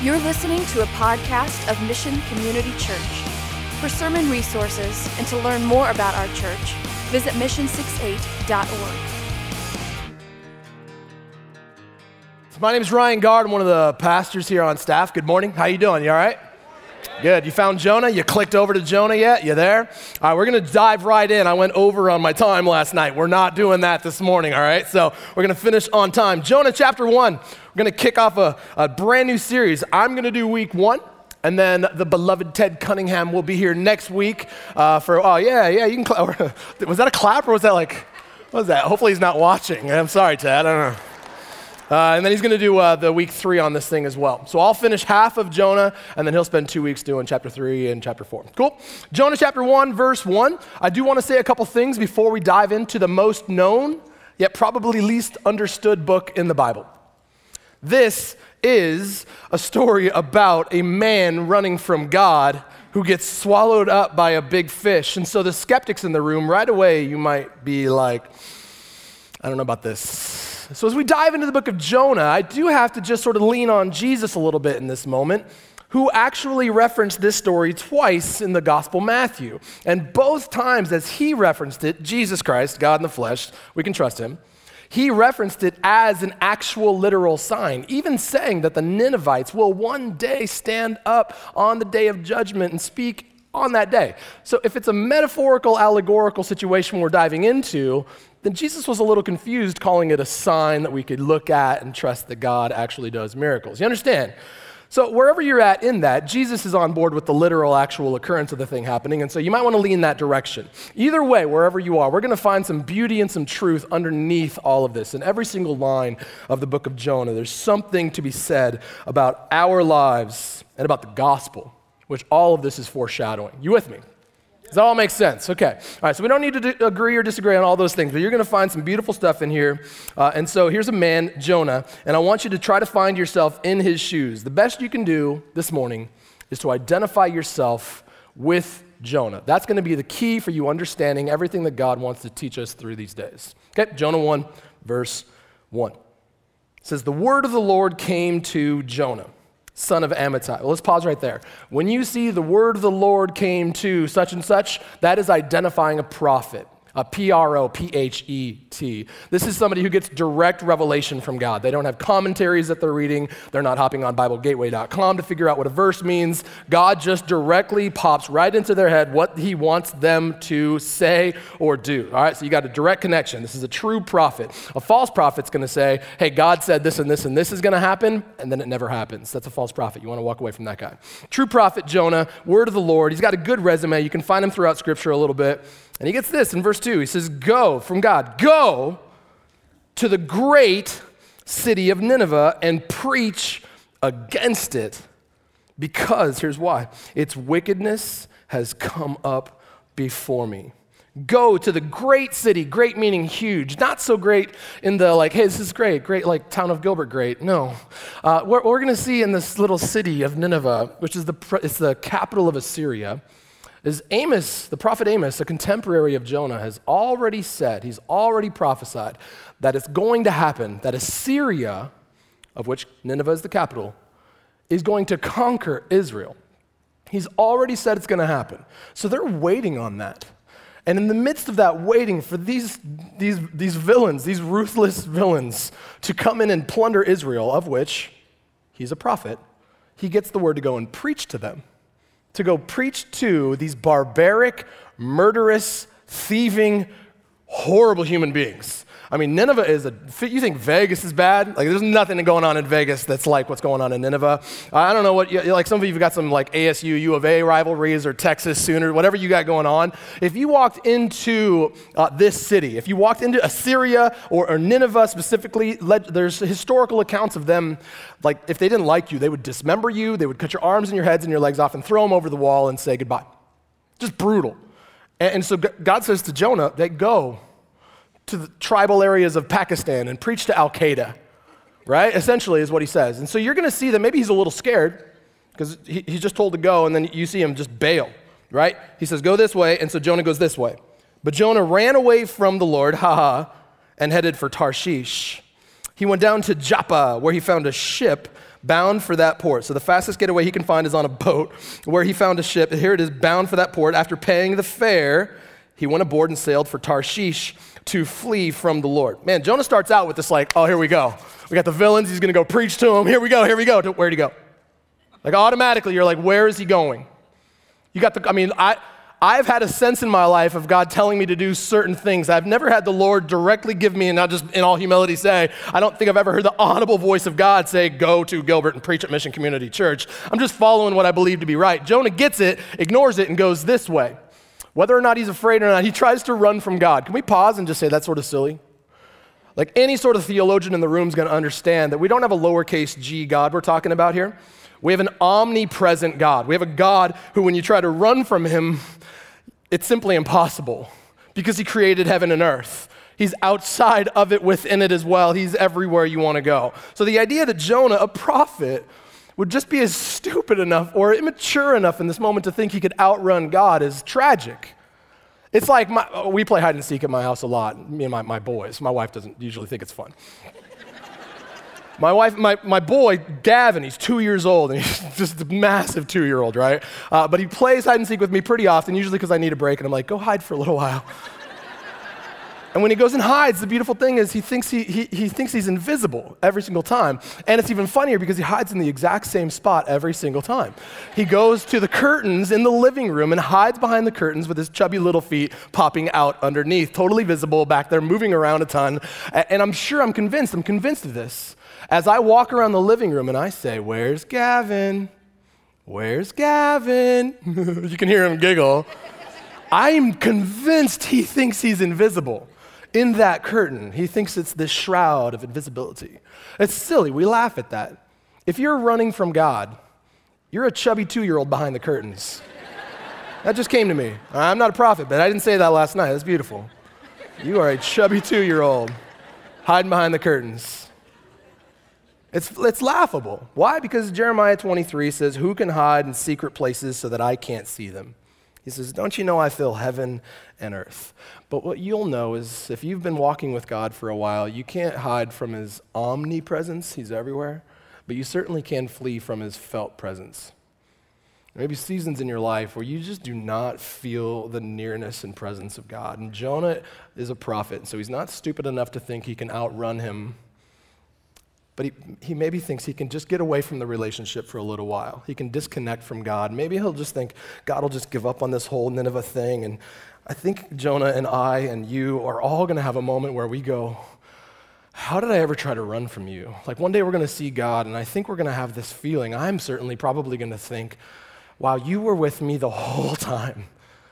You're listening to a podcast of Mission Community Church. For sermon resources and to learn more about our church, visit mission68.org. My name is Ryan Gard. I'm one of the pastors here on staff. Good morning. How you doing? You all right? Good. You found Jonah? You clicked over to Jonah yet? You there? All right, we're going to dive right in. I went over on my time last night. We're not doing that this morning, all right? So we're going to finish on time. Jonah chapter 1. We're going to kick off a brand new series. I'm going to do week 1. And then the beloved Ted Cunningham will be here next week you can clap. Was that a clap or was that like, what was that? Hopefully he's not watching. I'm sorry, Ted. I don't know. And then he's going to do the week 3 on this thing as well. So I'll finish half of Jonah, and then he'll spend 2 weeks doing chapter 3 and chapter 4. Cool? Jonah chapter 1, verse 1. I do want to say a couple things before we dive into the most known, yet probably least understood book in the Bible. This is a story about a man running from God who gets swallowed up by a big fish. And so the skeptics in the room, right away, you might be like, I don't know about this. So as we dive into the book of Jonah, I do have to just sort of lean on Jesus a little bit in this moment, who actually referenced this story twice in the Gospel Matthew. And both times as he referenced it, Jesus Christ, God in the flesh, we can trust him, he referenced it as an actual literal sign, even saying that the Ninevites will one day stand up on the day of judgment and speak on that day. So if it's a metaphorical, allegorical situation we're diving into, then Jesus was a little confused calling it a sign that we could look at and trust that God actually does miracles. You understand? So wherever you're at in that, Jesus is on board with the literal actual occurrence of the thing happening, and so you might want to lean that direction. Either way, wherever you are, we're going to find some beauty and some truth underneath all of this. In every single line of the book of Jonah, there's something to be said about our lives and about the gospel, which all of this is foreshadowing. You with me? Does that all make sense? Okay. All right, so we don't need to agree or disagree on all those things, but you're going to find some beautiful stuff in here. And so here's a man, Jonah, and I want you to try to find yourself in his shoes. The best you can do this morning is to identify yourself with Jonah. That's going to be the key for you understanding everything that God wants to teach us through these days. Okay, Jonah 1, verse 1. It says, "The word of the Lord came to Jonah, son of Amittai." Well, let's pause right there. When you see the word of the Lord came to such and such, that is identifying a prophet, a P-R-O-P-H-E-T. This is somebody who gets direct revelation from God. They don't have commentaries that they're reading. They're not hopping on BibleGateway.com to figure out what a verse means. God just directly pops right into their head what he wants them to say or do. All right, so you got a direct connection. This is a true prophet. A false prophet's going to say, hey, God said this and this and this is going to happen, and then it never happens. That's a false prophet. You want to walk away from that guy. True prophet Jonah, word of the Lord. He's got a good resume. You can find him throughout Scripture a little bit. And he gets this in verse 2. He says, go from God, go to the great city of Nineveh and preach against it because, here's why, its wickedness has come up before me. Go to the great city, great meaning huge, not so great in the like, hey, this is great like town of Gilbert great. No. What we're going to see in this little city of Nineveh, which is it's the capital of Assyria, is Amos, the prophet Amos, a contemporary of Jonah, has already said, he's already prophesied that it's going to happen, that Assyria, of which Nineveh is the capital, is going to conquer Israel. He's already said it's going to happen. So they're waiting on that. And in the midst of that waiting for these villains, these ruthless villains, to come in and plunder Israel, of which he's a prophet, he gets the word to go and preach to them. To go preach to these barbaric, murderous, thieving, horrible human beings. I mean, Nineveh is you think Vegas is bad? Like, there's nothing going on in Vegas that's like what's going on in Nineveh. I don't know like some of you have got some like ASU, U of A rivalries or Texas Sooner, whatever you got going on. If you walked into this city, if you walked into Assyria or Nineveh specifically, there's historical accounts of them, like if they didn't like you, they would dismember you, they would cut your arms and your heads and your legs off and throw them over the wall and say goodbye. Just brutal. And so God says to Jonah, that go to the tribal areas of Pakistan and preach to Al-Qaeda, right? Essentially is what he says. And so you're going to see that maybe he's a little scared because he's just told to go, and then you see him just bail, right? He says, go this way, and so Jonah goes this way. But Jonah ran away from the Lord, and headed for Tarshish. He went down to Joppa, where he found a ship bound for that port. So the fastest getaway he can find is on a boat, where he found a ship. Here it is, bound for that port. After paying the fare, he went aboard and sailed for Tarshish to flee from the Lord. Man, Jonah starts out with this like, oh, here we go. We got the villains. He's going to go preach to them. Here we go. Where'd he go? Like automatically, you're like, where is he going? You got I've had a sense in my life of God telling me to do certain things. I've never had the Lord directly give me, and not just in all humility say, I don't think I've ever heard the audible voice of God say, go to Gilbert and preach at Mission Community Church. I'm just following what I believe to be right. Jonah gets it, ignores it, and goes this way. Whether or not he's afraid or not, he tries to run from God. Can we pause and just say that's sort of silly? Like any sort of theologian in the room is going to understand that we don't have a lowercase g God we're talking about here. We have an omnipresent God. We have a God who, when you try to run from him, it's simply impossible because he created heaven and earth. He's outside of it, within it as well. He's everywhere you want to go. So the idea that Jonah, a prophet, would just be as stupid enough or immature enough in this moment to think he could outrun God is tragic. It's like we play hide and seek at my house a lot, me and my boys. My wife doesn't usually think it's fun. My boy, Gavin, he's 2 years old, and he's just a massive 2-year-old, right? But he plays hide and seek with me pretty often, usually because I need a break, and I'm like, go hide for a little while. And when he goes and hides, the beautiful thing is he thinks he's invisible every single time. And it's even funnier because he hides in the exact same spot every single time. He goes to the curtains in the living room and hides behind the curtains with his chubby little feet popping out underneath, totally visible back there, moving around a ton. And I'm convinced of this. As I walk around the living room and I say, where's Gavin? Where's Gavin? You can hear him giggle. I'm convinced he thinks he's invisible. In that curtain, he thinks it's this shroud of invisibility. It's silly. We laugh at that. If you're running from God, you're a chubby 2-year-old behind the curtains. That just came to me. I'm not a prophet, but I didn't say that last night. That's beautiful. You are a chubby 2-year-old hiding behind the curtains. It's laughable. Why? Because Jeremiah 23 says, who can hide in secret places so that I can't see them? He says, don't you know I fill heaven and earth? But what you'll know is if you've been walking with God for a while, you can't hide from his omnipresence. He's everywhere. But you certainly can flee from his felt presence. Maybe seasons in your life where you just do not feel the nearness and presence of God. And Jonah is a prophet, so he's not stupid enough to think he can outrun him. But he maybe thinks he can just get away from the relationship for a little while. He can disconnect from God. Maybe he'll just think God will just give up on this whole Nineveh thing. And I think Jonah and I and you are all going to have a moment where we go, how did I ever try to run from you? Like one day we're going to see God, and I think we're going to have this feeling. I'm certainly probably going to think, wow, you were with me the whole time.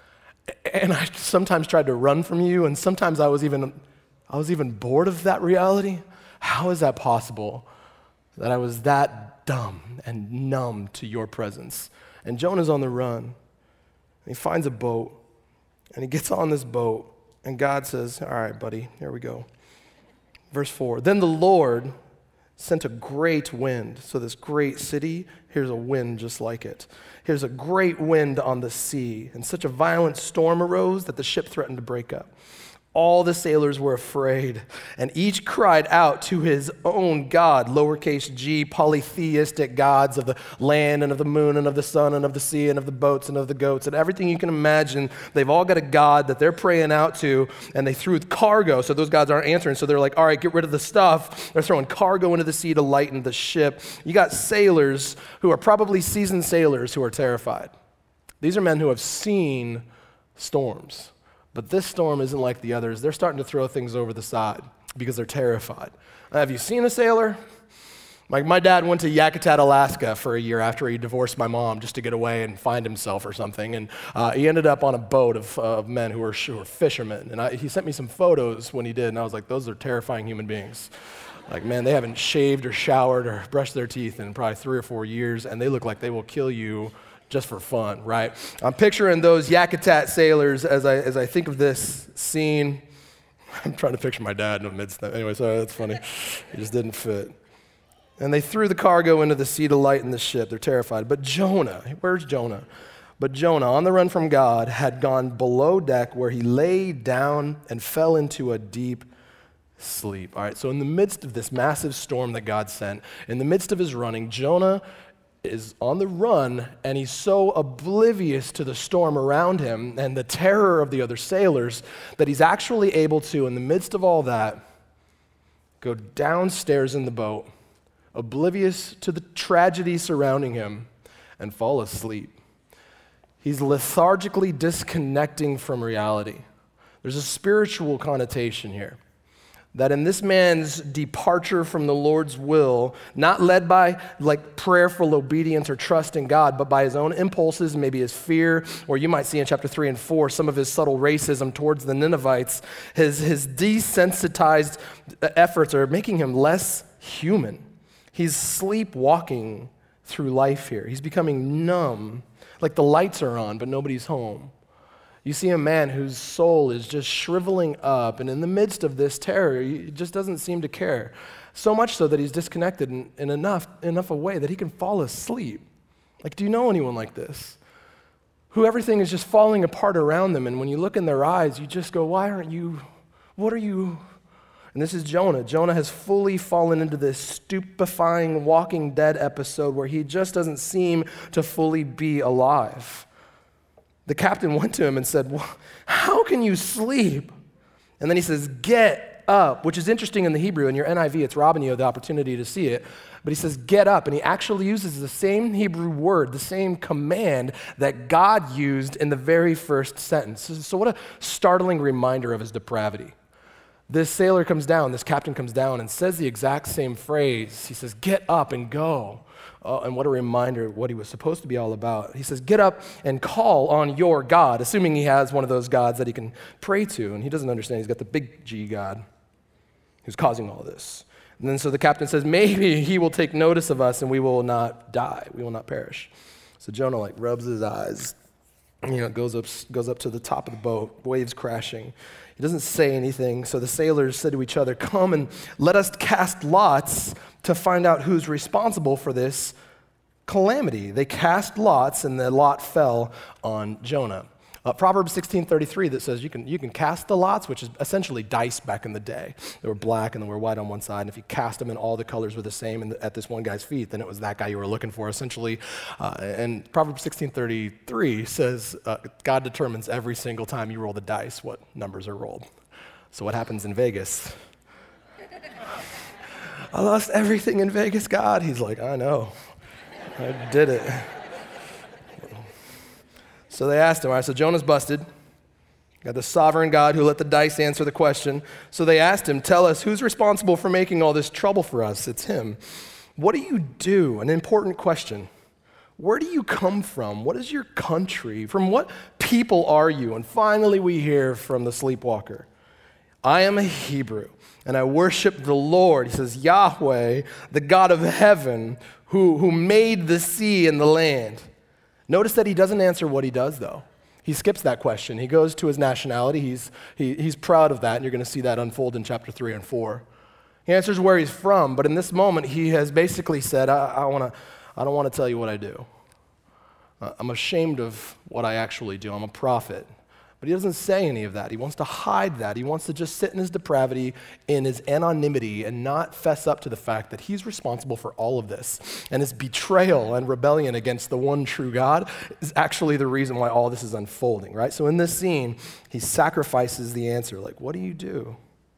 And I sometimes tried to run from you, and sometimes I was even bored of that reality. How is that possible that I was that dumb and numb to your presence? And Jonah's on the run. He finds a boat, and he gets on this boat, and God says, all right, buddy, here we go. Verse 4, then the Lord sent a great wind. So this great city, here's a wind just like it. Here's a great wind on the sea, and such a violent storm arose that the ship threatened to break up. All the sailors were afraid, and each cried out to his own God, lowercase g, polytheistic gods of the land and of the moon and of the sun and of the sea and of the boats and of the goats and everything you can imagine. They've all got a God that they're praying out to, and they threw cargo, so those gods aren't answering. So they're like, all right, get rid of the stuff. They're throwing cargo into the sea to lighten the ship. You got sailors who are probably seasoned sailors who are terrified. These are men who have seen storms. But this storm isn't like the others. They're starting to throw things over the side because they're terrified. Have you seen a sailor? Like my dad went to Yakutat, Alaska for a year after he divorced my mom just to get away and find himself or something. And he ended up on a boat of men who were fishermen. And he sent me some photos when he did, and I was like, those are terrifying human beings. Like, man, they haven't shaved or showered or brushed their teeth in probably 3 or 4 years, and they look like they will kill you just for fun, right? I'm picturing those Yakutat sailors as I think of this scene. I'm trying to picture my dad in the midst of that. Anyway, sorry, that's funny. It just didn't fit. And they threw the cargo into the sea to lighten the ship. They're terrified. But Jonah, where's Jonah? But Jonah, on the run from God, had gone below deck where he lay down and fell into a deep sleep. All right, so in the midst of this massive storm that God sent, in the midst of his running, Jonah is on the run, and he's so oblivious to the storm around him and the terror of the other sailors that he's actually able to, in the midst of all that, go downstairs in the boat, oblivious to the tragedy surrounding him, and fall asleep. He's lethargically disconnecting from reality. There's a spiritual connotation here. That in this man's departure from the Lord's will, not led by like prayerful obedience or trust in God, but by his own impulses, maybe his fear, or you might see in chapter 3 and 4 some of his subtle racism towards the Ninevites, his desensitized efforts are making him less human. He's sleepwalking through life here. He's becoming numb, like the lights are on, but nobody's home. You see a man whose soul is just shriveling up, and in the midst of this terror, he just doesn't seem to care. So much so that he's disconnected in enough a way that he can fall asleep. Like, do you know anyone like this? Who everything is just falling apart around them, and when you look in their eyes, you just go, why aren't you, what are you? And this is Jonah. Jonah has fully fallen into this stupefying Walking Dead episode where he just doesn't seem to fully be alive. The captain went to him and said, well, how can you sleep? And then he says, get up, which is interesting in the Hebrew. In your NIV, it's robbing you of the opportunity to see it. But he says, get up. And he actually uses the same Hebrew word, the same command that God used in the very first sentence. So what a startling reminder of his depravity. This sailor comes down, this captain comes down and says the exact same phrase. He says, get up and go. And what a reminder of what he was supposed to be all about. He says, get up and call on your God, assuming he has one of those gods that he can pray to. And he doesn't understand he's got the big G God who's causing all this. And then so the captain says, maybe he will take notice of us and we will not die. We will not perish. So Jonah rubs his eyes, goes up to the top of the boat, waves crashing. He doesn't say anything. So the sailors said to each other, come and let us cast lots to find out who's responsible for this calamity. They cast lots, and the lot fell on Jonah. Proverbs 16:33 that says you can cast the lots, which is essentially dice back in the day. They were black and they were white on one side, and if you cast them and all the colors were the same and at this one guy's feet, then it was that guy you were looking for, essentially. And Proverbs 16:33 says God determines every single time you roll the dice what numbers are rolled. So what happens in Vegas? I lost everything in Vegas, God. He's like, I know. I did it. So they asked him, all right, so Jonah's busted. Got the sovereign God who let the dice answer the question. So they asked him, tell us, who's responsible for making all this trouble for us? It's him. What do you do? An important question. Where do you come from? What is your country? From what people are you? And finally we hear from the sleepwalker. I am a Hebrew, and I worship the Lord. He says, Yahweh, the God of heaven, who made the sea and the land. Notice that he doesn't answer what he does, though. He skips that question. He goes to his nationality. He's proud of that, and you're going to see that unfold in chapter 3 and 4. He answers where he's from, but in this moment, he has basically said, I don't want to tell you what I do. I'm ashamed of what I actually do. I'm a prophet. But he doesn't say any of that. He wants to hide that. He wants to just sit in his depravity, in his anonymity, and not fess up to the fact that he's responsible for all of this. And his betrayal and rebellion against the one true God is actually the reason why all this is unfolding, right? So in this scene, he sacrifices the answer, what do you do?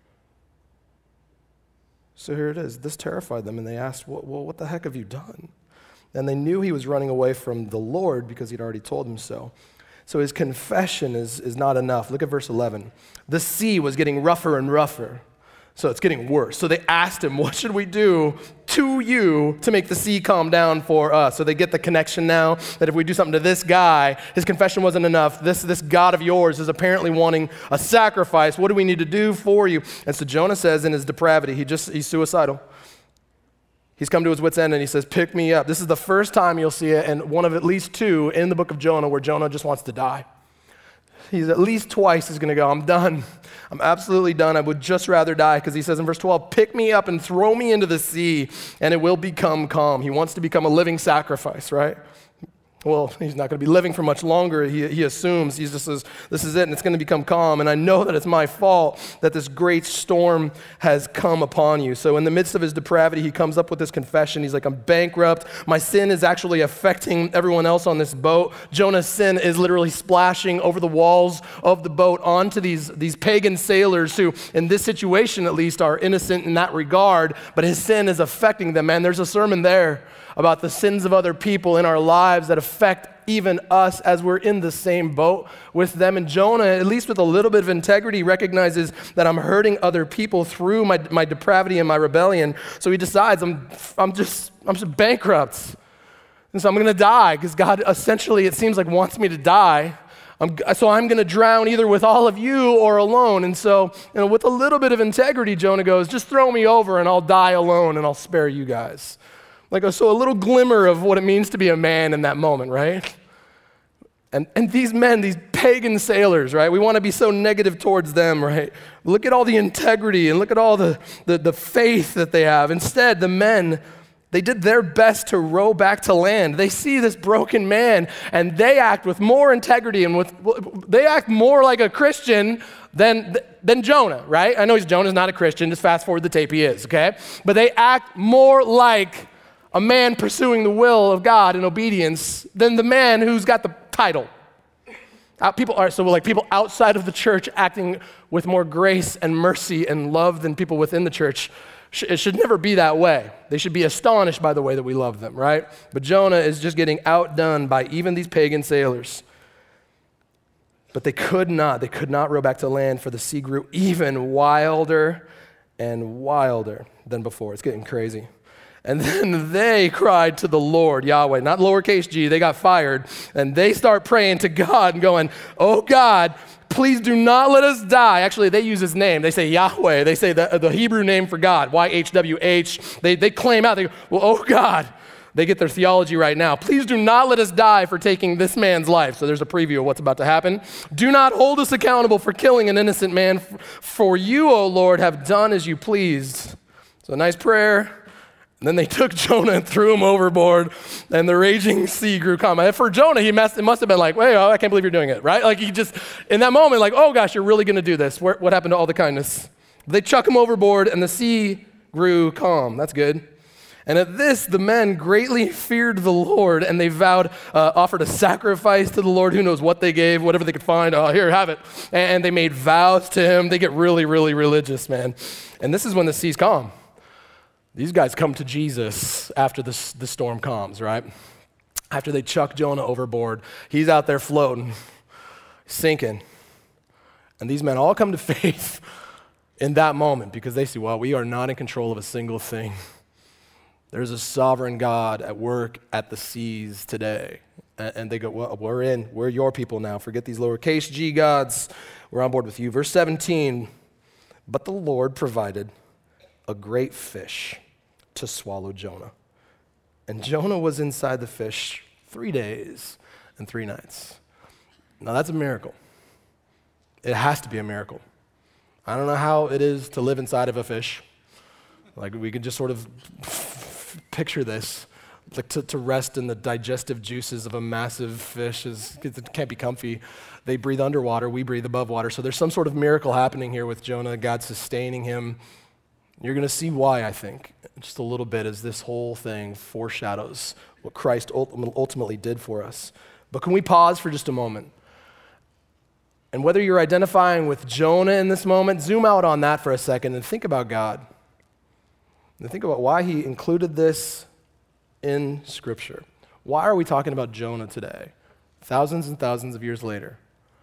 So here it is. This terrified them, and they asked, what the heck have you done? And they knew he was running away from the Lord because he'd already told them so. So his confession is not enough. Look at verse 11. The sea was getting rougher and rougher, so it's getting worse. So they asked him, what should we do to you to make the sea calm down for us? So they get the connection now that if we do something to this guy, his confession wasn't enough. This God of yours is apparently wanting a sacrifice. What do we need to do for you? And so Jonah says in his depravity, he's suicidal. He's come to his wit's end and he says, pick me up. This is the first time you'll see it, and one of at least two in the book of Jonah where Jonah just wants to die. He's at least twice is going to go, I'm done. I'm absolutely done. I would just rather die, because he says in verse 12, pick me up and throw me into the sea and it will become calm. He wants to become a living sacrifice, right? Well, he's not going to be living for much longer. He assumes. He just says, this is it, and it's going to become calm. And I know that it's my fault that this great storm has come upon you. So in the midst of his depravity, he comes up with this confession. He's like, I'm bankrupt. My sin is actually affecting everyone else on this boat. Jonah's sin is literally splashing over the walls of the boat onto these pagan sailors who, in this situation at least, are innocent in that regard. But his sin is affecting them. Man, there's a sermon there about the sins of other people in our lives that affect even us as we're in the same boat with them. And Jonah, at least with a little bit of integrity, recognizes that I'm hurting other people through my depravity and my rebellion. So he decides, I'm just bankrupt. And so I'm going to die because God essentially, it seems like, wants me to die. So I'm going to drown either with all of you or alone. And so, with a little bit of integrity, Jonah goes, just throw me over and I'll die alone and I'll spare you guys. So a little glimmer of what it means to be a man in that moment, right? And these men, these pagan sailors, right? We want to be so negative towards them, right? Look at all the integrity and look at all the faith that they have. Instead, the men, they did their best to row back to land. They see this broken man and they act with more integrity and they act more like a Christian than Jonah, right? I know Jonah's not a Christian. Just fast forward the tape, he is, okay? But they act more like a man pursuing the will of God in obedience than the man who's got the title. People outside of the church acting with more grace and mercy and love than people within the church. It should never be that way. They should be astonished by the way that we love them, right? But Jonah is just getting outdone by even these pagan sailors. But they could not row back to land, for the sea grew even wilder and wilder than before. It's getting crazy. And then they cried to the Lord, Yahweh, not lowercase g, they got fired. And they start praying to God and going, oh God, please do not let us die. Actually, they use his name. They say Yahweh. They say the Hebrew name for God, YHWH. They claim out, they go, well, oh God. They get their theology right now. Please do not let us die for taking this man's life. So there's a preview of what's about to happen. Do not hold us accountable for killing an innocent man. For you, O Lord, have done as you pleased. So a nice prayer. And then they took Jonah and threw him overboard, and the raging sea grew calm. For Jonah, it must have been like, wait, I can't believe you're doing it, right? Like he just, in that moment, like, oh gosh, you're really going to do this. What happened to all the kindness? They chuck him overboard, and the sea grew calm. That's good. And at this, the men greatly feared the Lord, and they offered a sacrifice to the Lord. Who knows what they gave, whatever they could find. Oh, here, have it. And they made vows to him. They get really, really religious, man. And this is when the sea's calm. These guys come to Jesus after the storm calms, right? After they chuck Jonah overboard, he's out there floating, sinking. And these men all come to faith in that moment because they see, well, we are not in control of a single thing. There's a sovereign God at work at the seas today. And they go, well, we're your people now. Forget these lowercase g gods. We're on board with you. Verse 17, but the Lord provided a great fish to swallow Jonah. And Jonah was inside the fish 3 days and 3 nights. Now that's a miracle. It has to be a miracle. I don't know how it is to live inside of a fish. Like we could just sort of picture this. Like to rest in the digestive juices of a massive fish it can't be comfy. They breathe underwater, we breathe above water. So there's some sort of miracle happening here with Jonah, God sustaining him. You're going to see why, I think, just a little bit as this whole thing foreshadows what Christ ultimately did for us. But can we pause for just a moment? And whether you're identifying with Jonah in this moment, zoom out on that for a second and think about God. And think about why he included this in Scripture. Why are we talking about Jonah today, thousands and thousands of years later?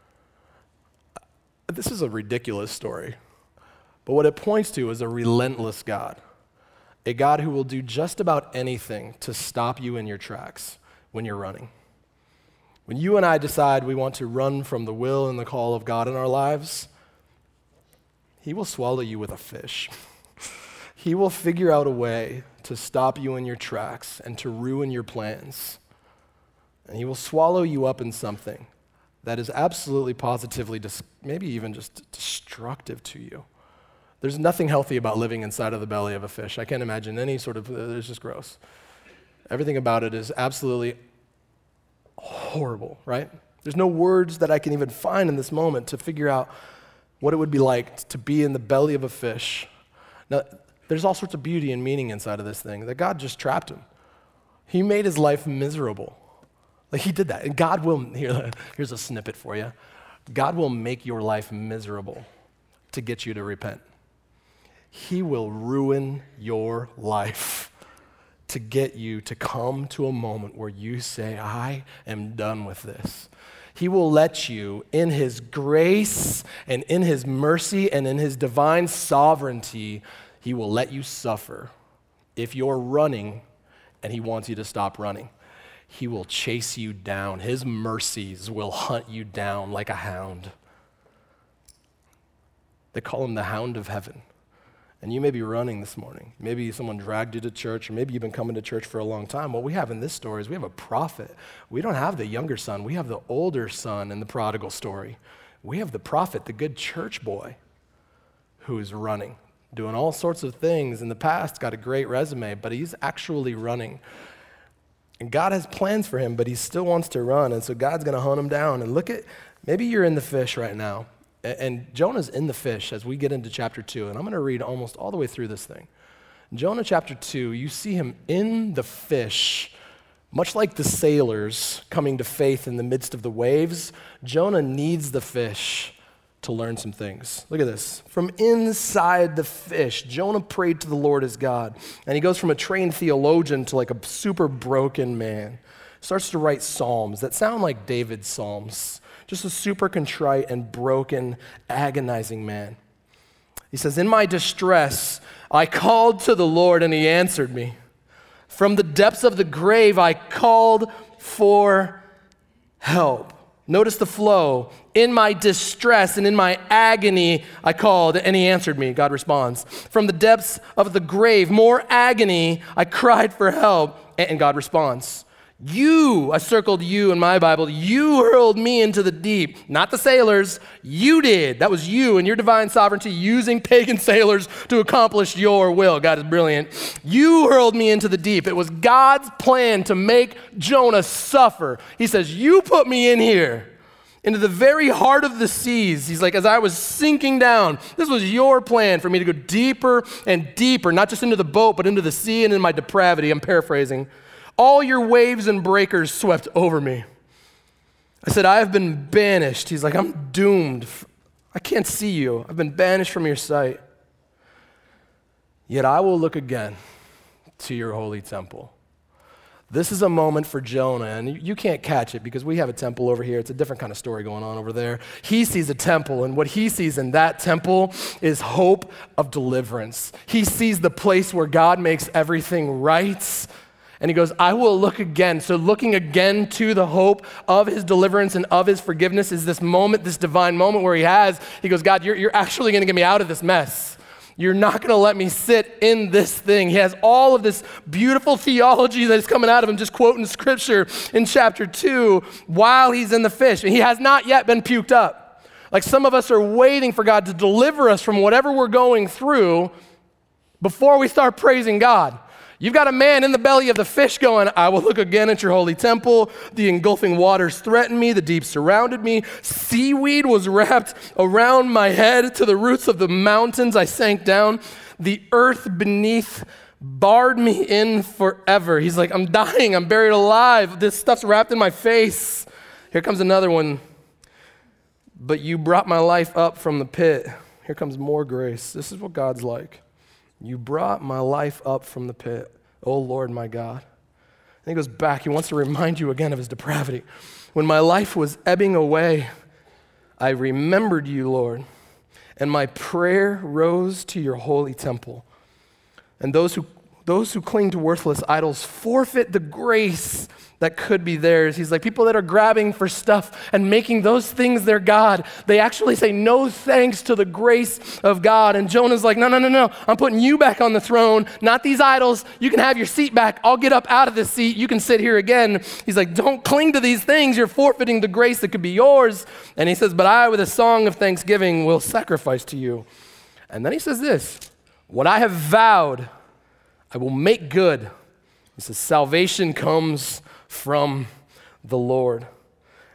This is a ridiculous story. But what it points to is a relentless God, a God who will do just about anything to stop you in your tracks when you're running. When you and I decide we want to run from the will and the call of God in our lives, he will swallow you with a fish. He will figure out a way to stop you in your tracks and to ruin your plans. And he will swallow you up in something that is absolutely positively, maybe even just destructive to you. There's nothing healthy about living inside of the belly of a fish. I can't imagine any sort of, it's just gross. Everything about it is absolutely horrible, right? There's no words that I can even find in this moment to figure out what it would be like to be in the belly of a fish. Now, there's all sorts of beauty and meaning inside of this thing, that God just trapped him. He made his life miserable. Like, he did that. And God will, here's a snippet for you. God will make your life miserable to get you to repent. He will ruin your life to get you to come to a moment where you say, I am done with this. He will let you, in his grace and in his mercy and in his divine sovereignty, he will let you suffer. If you're running and he wants you to stop running, he will chase you down. His mercies will hunt you down like a hound. They call him the Hound of Heaven. And you may be running this morning. Maybe someone dragged you to church, or maybe you've been coming to church for a long time. What we have in this story is we have a prophet. We don't have the younger son. We have the older son in the prodigal story. We have the prophet, the good church boy, who is running, doing all sorts of things. In the past, got a great resume, but he's actually running. And God has plans for him, but he still wants to run. And so God's going to hunt him down. And look at, maybe you're in the fish right now. And Jonah's in the fish as we get into chapter 2. And I'm going to read almost all the way through this thing. In Jonah chapter 2, you see him in the fish, much like the sailors coming to faith in the midst of the waves. Jonah needs the fish to learn some things. Look at this. From inside the fish, Jonah prayed to the Lord his God. And he goes from a trained theologian to like a super broken man. Starts to write psalms that sound like David's psalms. Just a super contrite and broken, agonizing man. He says, in my distress, I called to the Lord and he answered me. From the depths of the grave, I called for help. Notice the flow. In my distress and in my agony, I called and he answered me. God responds. From the depths of the grave, more agony, I cried for help and God responds. You, I circled you in my Bible, you hurled me into the deep. Not the sailors, you did. That was you and your divine sovereignty using pagan sailors to accomplish your will. God is brilliant. You hurled me into the deep. It was God's plan to make Jonah suffer. He says, you put me in here, into the very heart of the seas. He's like, as I was sinking down, this was your plan for me to go deeper and deeper, not just into the boat, but into the sea and in my depravity. I'm paraphrasing. All your waves and breakers swept over me. I said, I have been banished. He's like, I'm doomed. I can't see you. I've been banished from your sight. Yet I will look again to your holy temple. This is a moment for Jonah, and you can't catch it because we have a temple over here. It's a different kind of story going on over there. He sees a temple, and what he sees in that temple is hope of deliverance. He sees the place where God makes everything right. And he goes, I will look again. So looking again to the hope of his deliverance and of his forgiveness is this moment, this divine moment where he goes, God, you're actually going to get me out of this mess. You're not going to let me sit in this thing. He has all of this beautiful theology that is coming out of him, just quoting scripture in chapter 2 while he's in the fish. And he has not yet been puked up. Like some of us are waiting for God to deliver us from whatever we're going through before we start praising God. You've got a man in the belly of the fish going, I will look again at your holy temple. The engulfing waters threatened me. The deep surrounded me. Seaweed was wrapped around my head. To the roots of the mountains I sank down. The earth beneath barred me in forever. He's like, I'm dying. I'm buried alive. This stuff's wrapped in my face. Here comes another one. But you brought my life up from the pit. Here comes more grace. This is what God's like. You brought my life up from the pit, oh Lord, my God. And he goes back. He wants to remind you again of his depravity. When my life was ebbing away, I remembered you, Lord, and my prayer rose to your holy temple. And those who cling to worthless idols forfeit the grace that could be theirs. He's like, people that are grabbing for stuff and making those things their God, they actually say no thanks to the grace of God. And Jonah's like, no, I'm putting you back on the throne, not these idols. You can have your seat back. I'll get up out of this seat. You can sit here again. He's like, don't cling to these things. You're forfeiting the grace that could be yours. And he says, but I, with a song of thanksgiving, will sacrifice to you. And then he says this, what I have vowed, I will make good. He says, salvation comes from the Lord.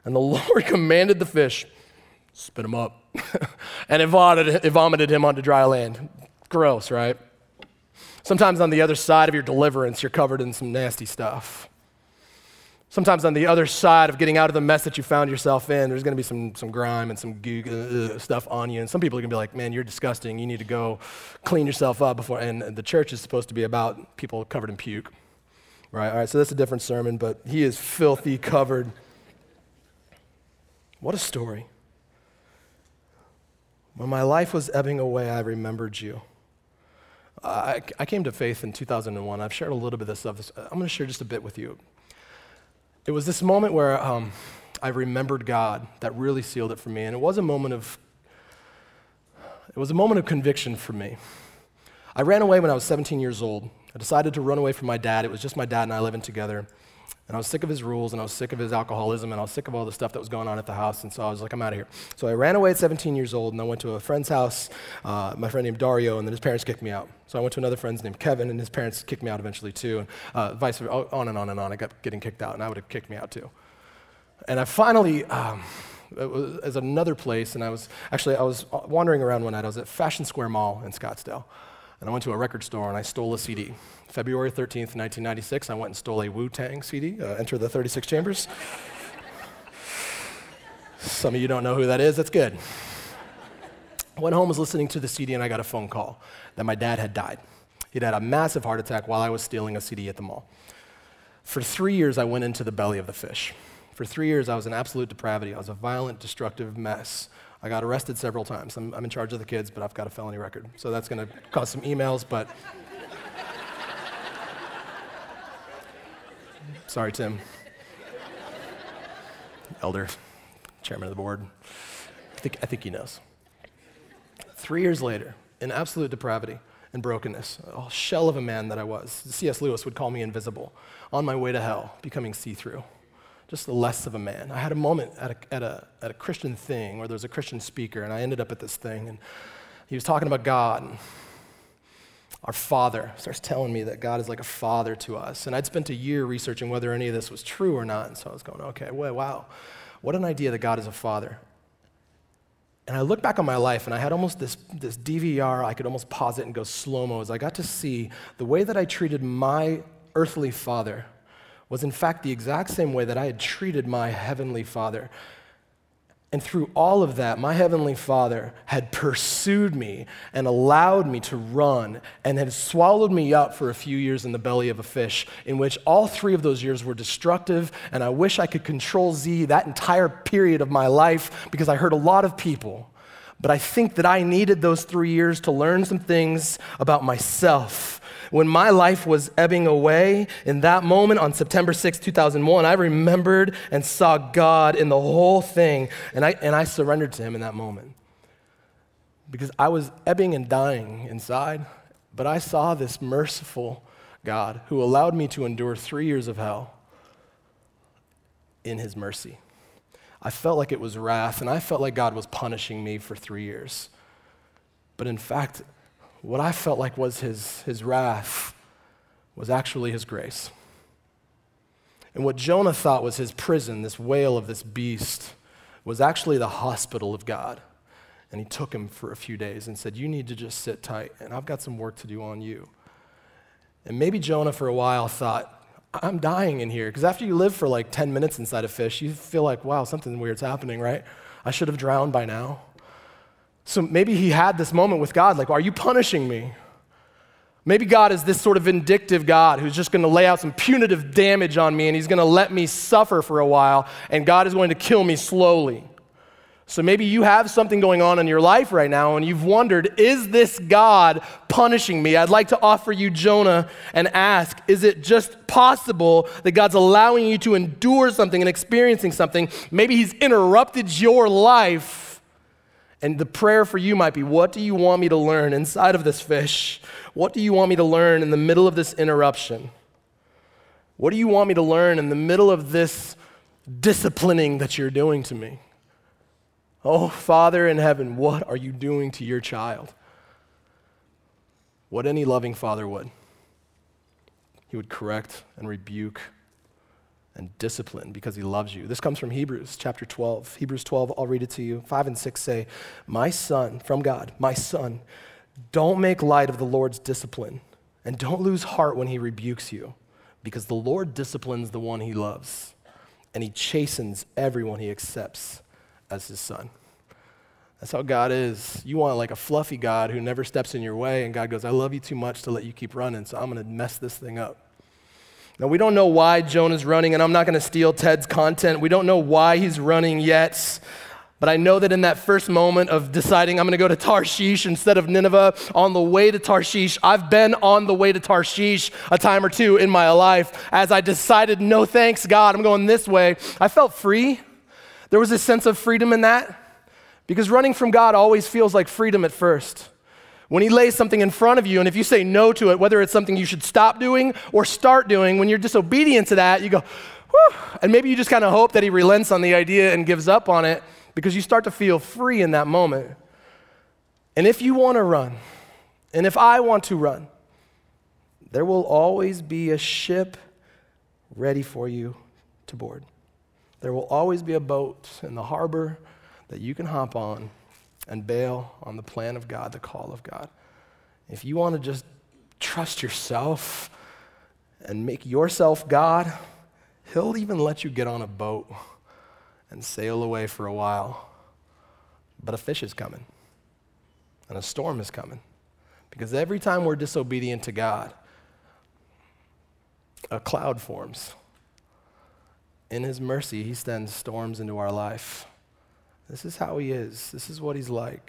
And the Lord commanded the fish, spit him up, and it vomited him onto dry land. Gross, right? Sometimes on the other side of your deliverance, you're covered in some nasty stuff. Sometimes on the other side of getting out of the mess that you found yourself in, there's going to be some grime and some goo stuff on you. And some people are going to be like, man, you're disgusting. You need to go clean yourself up before. And the church is supposed to be about people covered in puke. Right? All right, so that's a different sermon, but he is filthy covered. What a story. When my life was ebbing away, I remembered you. I came to faith in 2001. I've shared a little bit of this stuff. I'm going to share just a bit with you. It was this moment where I remembered God that really sealed it for me, and it was a moment of conviction for me. I ran away when I was 17 years old. I decided to run away from my dad. It was just my dad and I living together. And I was sick of his rules, and I was sick of his alcoholism, and I was sick of all the stuff that was going on at the house, and so I was like, I'm out of here. So I ran away at 17 years old, and I went to a friend's house, my friend named Dario, and then his parents kicked me out. So I went to another friend's named Kevin, and his parents kicked me out eventually too, and vice versa, on and on and on. I kept getting kicked out, and I would have kicked me out too. And I finally, it was another place, and I was wandering around one night. I was at Fashion Square Mall in Scottsdale, and I went to a record store, and I stole a CD. February 13th, 1996, I went and stole a Wu-Tang CD, Enter the 36 Chambers. Some of you don't know who that is. That's good. Went home, was listening to the CD, and I got a phone call that my dad had died. He'd had a massive heart attack while I was stealing a CD at the mall. For 3 years, I went into the belly of the fish. For 3 years, I was an absolute depravity. I was a violent, destructive mess. I got arrested several times. I'm in charge of the kids, but I've got a felony record. So that's going to cause some emails, but... Sorry, Tim. Elder, chairman of the board. I think he knows. 3 years later, in absolute depravity and brokenness, a shell of a man that I was. C.S. Lewis would call me invisible, on my way to hell, becoming see-through. Just less of a man. I had a moment at a Christian thing where there was a Christian speaker, and I ended up at this thing, and he was talking about God. And our Father starts telling me that God is like a father to us. And I'd spent a year researching whether any of this was true or not. And so I was going, okay, wow, what an idea that God is a father. And I look back on my life, and I had almost this DVR. I could almost pause it and go slow-mo as I got to see the way that I treated my earthly father was in fact the exact same way that I had treated my heavenly Father. And through all of that, my heavenly Father had pursued me and allowed me to run and had swallowed me up for a few years in the belly of a fish, in which all 3 of those years were destructive, and I wish I could control Z that entire period of my life because I hurt a lot of people. But I think that I needed those 3 years to learn some things about myself. When my life was ebbing away, in that moment on September 6, 2001, I remembered and saw God in the whole thing, and I surrendered to him in that moment. Because I was ebbing and dying inside, but I saw this merciful God who allowed me to endure 3 years of hell in his mercy. I felt like it was wrath, and I felt like God was punishing me for 3 years. But in fact, what I felt like was his wrath was actually his grace. And what Jonah thought was his prison, this whale of this beast, was actually the hospital of God. And he took him for a few days and said, you need to just sit tight, and I've got some work to do on you. And maybe Jonah for a while thought, I'm dying in here. Because after you live for like 10 minutes inside a fish, you feel like, wow, something weird's happening, right? I should have drowned by now. So maybe he had this moment with God, like, are you punishing me? Maybe God is this sort of vindictive God who's just going to lay out some punitive damage on me, and he's going to let me suffer for a while, and God is going to kill me slowly. So maybe you have something going on in your life right now, and you've wondered, is this God punishing me? I'd like to offer you Jonah and ask, is it just possible that God's allowing you to endure something and experiencing something? Maybe he's interrupted your life. And the prayer for you might be, what do you want me to learn inside of this fish? What do you want me to learn in the middle of this interruption? What do you want me to learn in the middle of this disciplining that you're doing to me? Oh, Father in heaven, what are you doing to your child? What any loving father would. He would correct and rebuke and discipline because he loves you. This comes from Hebrews chapter 12. Hebrews 12, I'll read it to you. 5 and 6 say, my son, from God, my son, don't make light of the Lord's discipline, and don't lose heart when he rebukes you, because the Lord disciplines the one he loves, and he chastens everyone he accepts as his son. That's how God is. You want like a fluffy God who never steps in your way, and God goes, I love you too much to let you keep running, so I'm going to mess this thing up. Now, we don't know why Jonah's running, and I'm not going to steal Ted's content. We don't know why he's running yet, but I know that in that first moment of deciding I'm going to go to Tarshish instead of Nineveh, on the way to Tarshish, I've been on the way to Tarshish a time or two in my life. As I decided, no thanks, God, I'm going this way, I felt free. There was a sense of freedom in that, because running from God always feels like freedom at first. When he lays something in front of you, and if you say no to it, whether it's something you should stop doing or start doing, when you're disobedient to that, you go, whew, and maybe you just kind of hope that he relents on the idea and gives up on it, because you start to feel free in that moment. And if you want to run, and if I want to run, there will always be a ship ready for you to board. There will always be a boat in the harbor that you can hop on and bail on the plan of God, the call of God. If you want to just trust yourself and make yourself God, he'll even let you get on a boat and sail away for a while. But a fish is coming, and a storm is coming. Because every time we're disobedient to God, a cloud forms. In his mercy, he sends storms into our life. This is how he is. This is what he's like.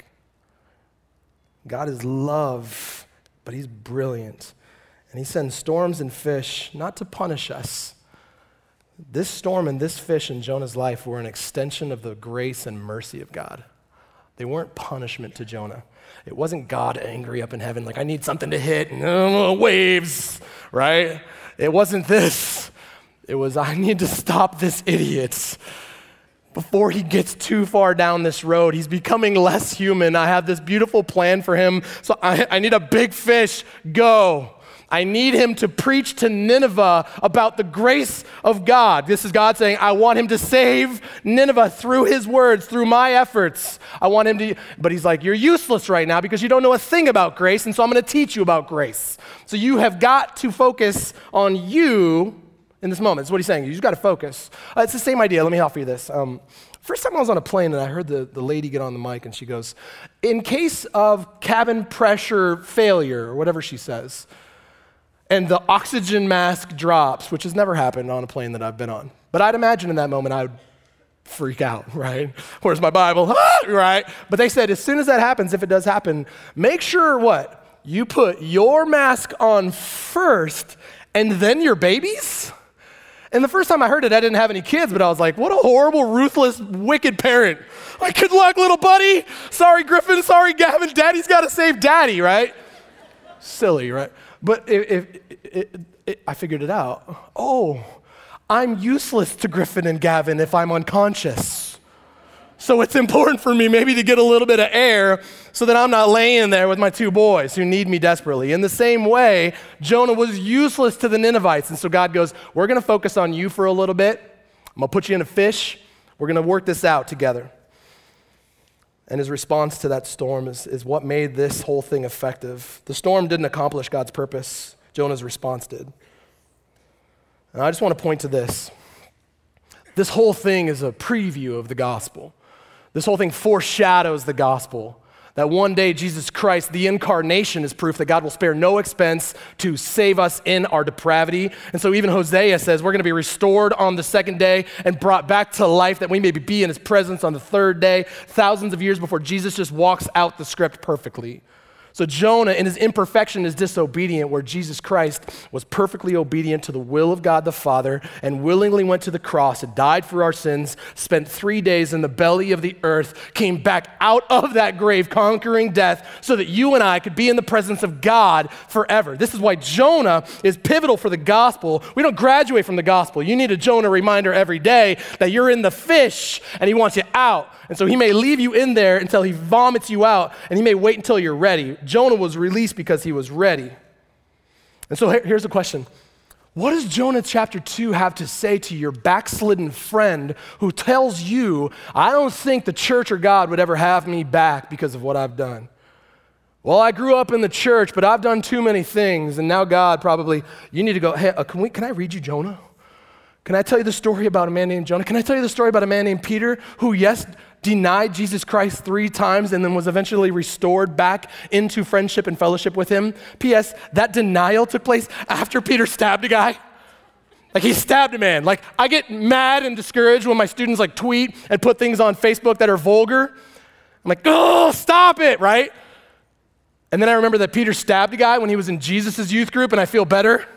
God is love, but he's brilliant. And he sends storms and fish not to punish us. This storm and this fish in Jonah's life were an extension of the grace and mercy of God. They weren't punishment to Jonah. It wasn't God angry up in heaven, like, I need something to hit, and waves, right? It wasn't this. It was, I need to stop this idiot before he gets too far down this road. He's becoming less human. I have this beautiful plan for him, so I need a big fish. Go. I need him to preach to Nineveh about the grace of God. This is God saying, I want him to save Nineveh through his words, through my efforts. I want him to, but he's like, you're useless right now because you don't know a thing about grace, and so I'm going to teach you about grace. So you have got to focus on you in this moment. That's what he's saying. You just got to focus. It's the same idea. Let me offer you this. First time I was on a plane and I heard the lady get on the mic and she goes, in case of cabin pressure failure, or whatever she says, and the oxygen mask drops, which has never happened on a plane that I've been on. But I'd imagine in that moment I would freak out, right? Where's my Bible? Right? But they said as soon as that happens, if it does happen, make sure what? You put your mask on first and then your baby's? And the first time I heard it, I didn't have any kids, but I was like, what a horrible, ruthless, wicked parent. Like, good luck, little buddy. Sorry, Griffin. Sorry, Gavin. Daddy's got to save daddy, right? Silly, right? But I figured it out. Oh, I'm useless to Griffin and Gavin if I'm unconscious. So it's important for me maybe to get a little bit of air so that I'm not laying there with my two boys who need me desperately. In the same way, Jonah was useless to the Ninevites. And so God goes, we're going to focus on you for a little bit. I'm going to put you in a fish. We're going to work this out together. And his response to that storm is what made this whole thing effective. The storm didn't accomplish God's purpose. Jonah's response did. And I just want to point to this. This whole thing is a preview of the gospel. This whole thing foreshadows the gospel. That one day Jesus Christ, the incarnation, is proof that God will spare no expense to save us in our depravity. And so even Hosea says we're going to be restored on the second day and brought back to life that we may be in his presence on the third day, thousands of years before Jesus just walks out the script perfectly. So Jonah, in his imperfection, is disobedient, where Jesus Christ was perfectly obedient to the will of God the Father and willingly went to the cross and died for our sins, spent 3 days in the belly of the earth, came back out of that grave, conquering death, so that you and I could be in the presence of God forever. This is why Jonah is pivotal for the gospel. We don't graduate from the gospel. You need a Jonah reminder every day that you're in the fish and he wants you out. And so he may leave you in there until he vomits you out, and he may wait until you're ready. Jonah was released because he was ready. And so here's the question. What does Jonah chapter 2 have to say to your backslidden friend who tells you, I don't think the church or God would ever have me back because of what I've done? Well, I grew up in the church, but I've done too many things, and now God probably, you need to go, hey, can I read you Jonah? Can I tell you the story about a man named Jonah? Can I tell you the story about a man named Peter who, yes, denied Jesus Christ 3 times and then was eventually restored back into friendship and fellowship with him? P.S., that denial took place after Peter stabbed a guy. Like, he stabbed a man. Like, I get mad and discouraged when my students like tweet and put things on Facebook that are vulgar. I'm like, oh, stop it, right? And then I remember that Peter stabbed a guy when he was in Jesus' youth group, and I feel better.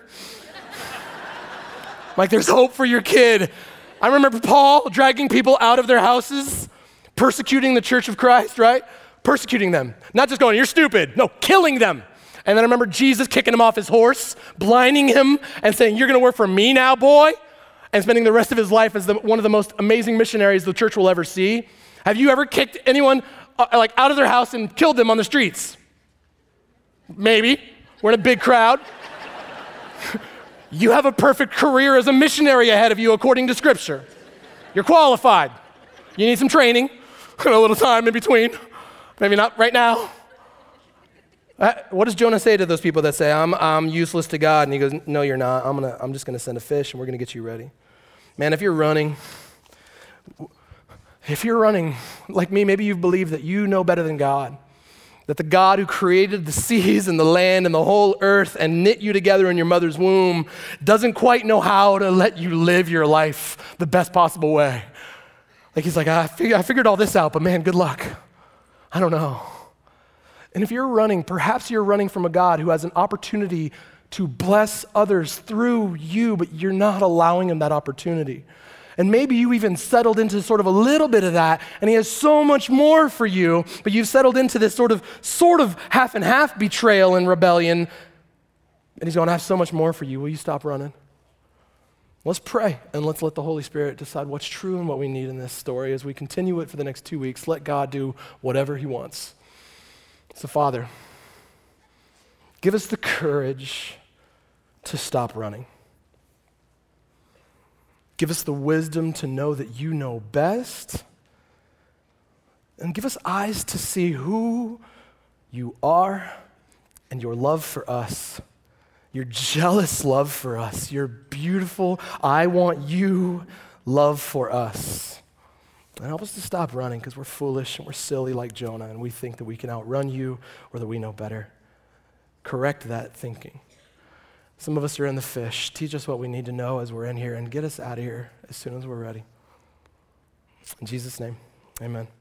Like, there's hope for your kid. I remember Paul dragging people out of their houses, persecuting the church of Christ, right? Persecuting them. Not just going, you're stupid. No, killing them. And then I remember Jesus kicking him off his horse, blinding him, and saying, you're going to work for me now, boy? And spending the rest of his life as one of the most amazing missionaries the church will ever see. Have you ever kicked anyone out of their house and killed them on the streets? Maybe. We're in a big crowd. You have a perfect career as a missionary ahead of you according to Scripture. You're qualified. You need some training and a little time in between. Maybe not right now. What does Jonah say to those people that say, I'm useless to God? And he goes, no, you're not. I'm just going to send a fish and we're going to get you ready. Man, if you're running like me, maybe you've believed that you know better than God. That the God who created the seas and the land and the whole earth and knit you together in your mother's womb doesn't quite know how to let you live your life the best possible way. Like, he's like, I figured all this out, but man, good luck. I don't know. And if you're running, perhaps you're running from a God who has an opportunity to bless others through you, but you're not allowing him that opportunity. And maybe you even settled into sort of a little bit of that, and he has so much more for you, but you've settled into this sort of half and half betrayal and rebellion, and he's going to have so much more for you. Will you stop running? Let's pray, and let's let the Holy Spirit decide what's true and what we need in this story as we continue it for the next 2 weeks. Let God do whatever he wants. So, Father, give us the courage to stop running. Give us the wisdom to know that you know best. And give us eyes to see who you are and your love for us, your jealous love for us, your beautiful, I want you love for us. And help us to stop running because we're foolish and we're silly like Jonah and we think that we can outrun you or that we know better. Correct that thinking. Some of us are in the fish. Teach us what we need to know as we're in here and get us out of here as soon as we're ready. In Jesus' name, amen.